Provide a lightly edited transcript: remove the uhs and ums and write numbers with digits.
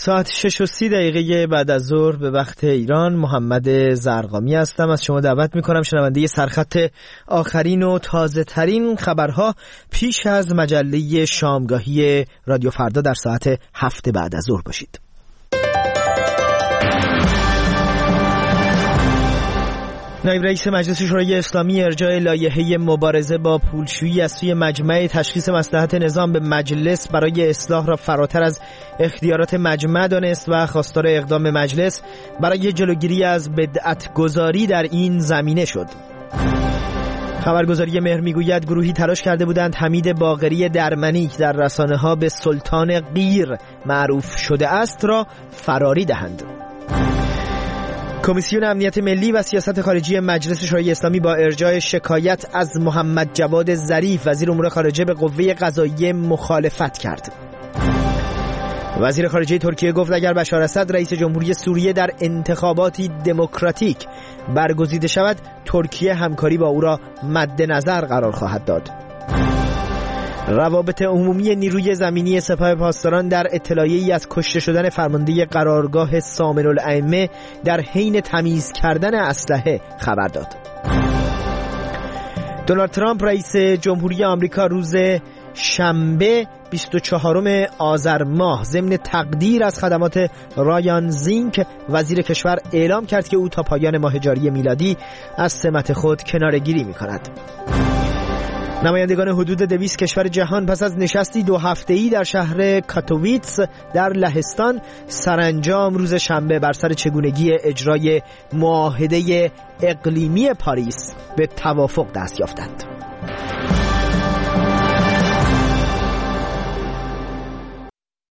ساعت 6:30 بعد از ظهر به وقت ایران. محمد زرقامی هستم. از شما دعوت میکنم شنونده سرخط آخرین و تازه ترین خبرها پیش از مجله شامگاهی رادیو فردا در ساعت 7 بعد از ظهر باشید. نایب رئیس مجلس شورای اسلامی ارجاع لایحه مبارزه با پولشویی از سوی مجمع تشخیص مصلحت نظام به مجلس برای اصلاح را فراتر از اختیارات مجمع دانست و خواستار اقدام مجلس برای جلوگیری از بدعت‌گذاری در این زمینه شد. خبرگزاری مهر میگوید گروهی تلاش کرده بودند حمید باقری درمنی در رسانه‌ها به سلطان غیر معروف شده است را فراری دهند. کمیسیون امنیت ملی و سیاست خارجی مجلس شورای اسلامی با ارجاع شکایت از محمد جواد ظریف وزیر امور خارجه به قوه قضاییه مخالفت کرد. وزیر خارجه ترکیه گفت اگر بشار اسد رئیس جمهوری سوریه در انتخاباتی دموکراتیک برگزیده شود، ترکیه همکاری با او را مد نظر قرار خواهد داد. روابط عمومی نیروی زمینی سپاه پاسداران در اطلاعیه‌ای از کشته شدن فرمانده قرارگاه سامر الائمه در حین تمیز کردن اسلحه خبر داد. دونالد ترامپ رئیس جمهوری آمریکا روز شنبه 24 آذر ماه ضمن تقدیر از خدمات رایان زینک وزیر کشور اعلام کرد که او تا پایان ماه جاری میلادی از سمت خود کناره‌گیری می‌کند. نمایندگان حدود 200 کشور جهان پس از نشستی 2 هفته‌ای در شهر کاتوویتس در لهستان سرانجام روز شنبه بر سر چگونگی اجرای معاهده اقلیمی پاریس به توافق دست یافتند.